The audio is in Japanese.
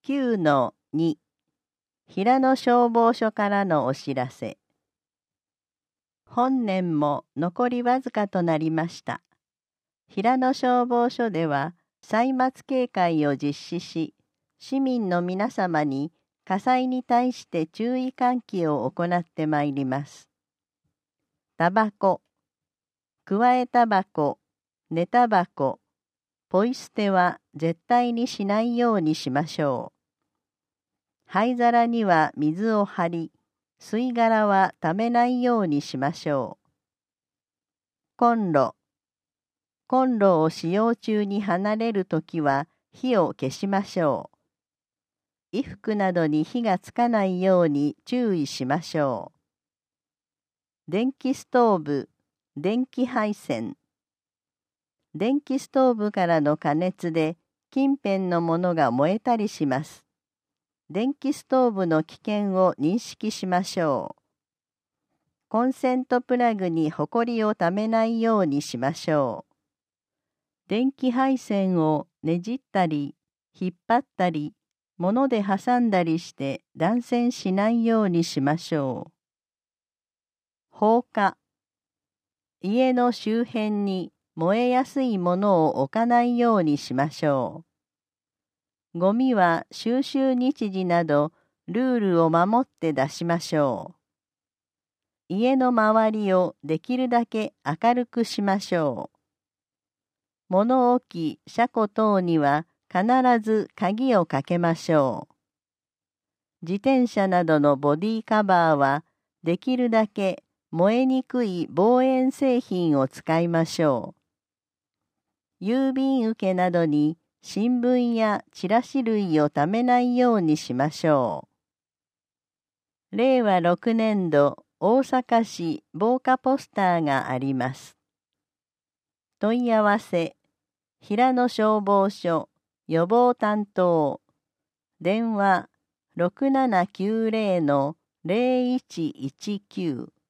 9-2 平野消防署からのお知らせ。本年も残りわずかとなりました。平野消防署では歳末警戒を実施し、市民の皆様に火災に対して注意喚起を行ってまいります。タバコ、くわえタバコ、寝タバコ、ポイ捨ては絶対にしないようにしましょう。灰皿には水を張り、吸い殻はためないようにしましょう。コンロを使用中に離れるときは火を消しましょう。衣服などに火がつかないように注意しましょう。電気ストーブ、電気配線。電気ストーブからの加熱で近辺のものが燃えたりします。電気ストーブの危険を認識しましょう。コンセントプラグにホコリをためないようにしましょう。電気配線をねじったり、引っ張ったり、物で挟んだりして断線しないようにしましょう。放火。家の周辺に燃えやすいものを置かないようにしましょう。ゴミは収集日時などルールを守って出しましょう。家の周りをできるだけ明るくしましょう。物置、車庫等には必ず鍵をかけましょう。自転車などのボディカバーはできるだけ燃えにくい防煙製品を使いましょう。郵便受けなどに新聞やチラシ類をためないようにしましょう。令和6年度大阪市防火ポスターがあります。問い合わせ、平野消防署予防担当、電話 6790-0119